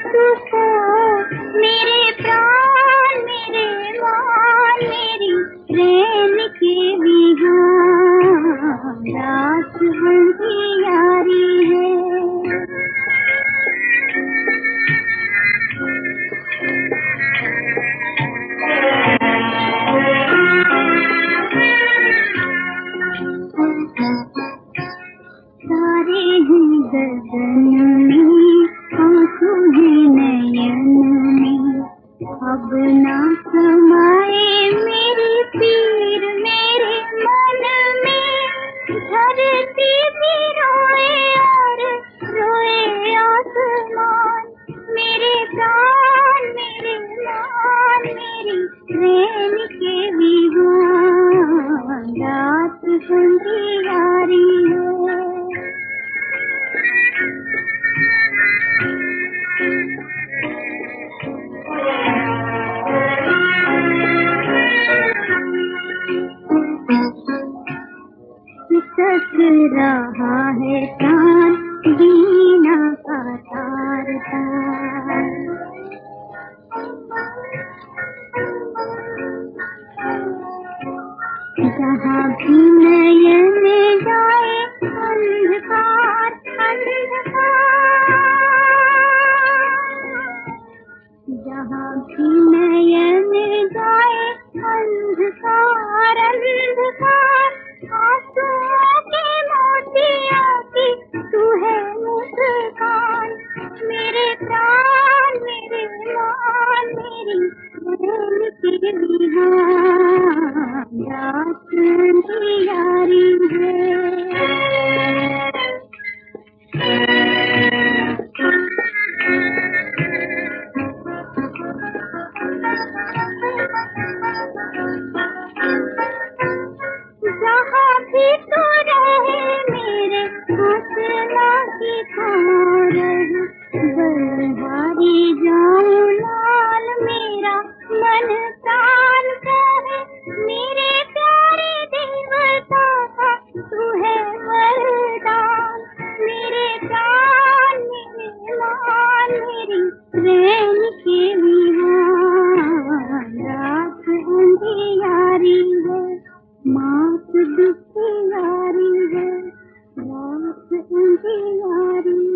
तू तो मेरे प्राण मेरे मान मेरी रैन के विहान रात बंधी यारी है। सारे हैं गगन में आंसू हैं नयन में अब ना समाए मेरी पीर मेरे मन में। धरती भी रोए और रोए आसमान मेरे प्राण मेरे मान मेरी रैन के विहान रात बंधी यारी है। सक रहा है प्राण वीणा का तार तार जहाँ भी नयन जाए अंधकार अंधकार जहाँ भी नयन जाए अंधकार अंधकार आंसुओं के मोतियों की तू है मुस्कान मेरे प्राण मेरे मान मेरी रैन के विहान रात बंधी यारी है। जहाँ भी तू रहे मेरे हौसला की थार बलहारी जाऊं लाल मेरा मन प्राण कहे मेरे प्यारे देवता का तू है वरदान मेरे प्राण मेरे मान मेरी रैन के विहान रात अंधियारी है मात दुखियारी है रात अंधियारी।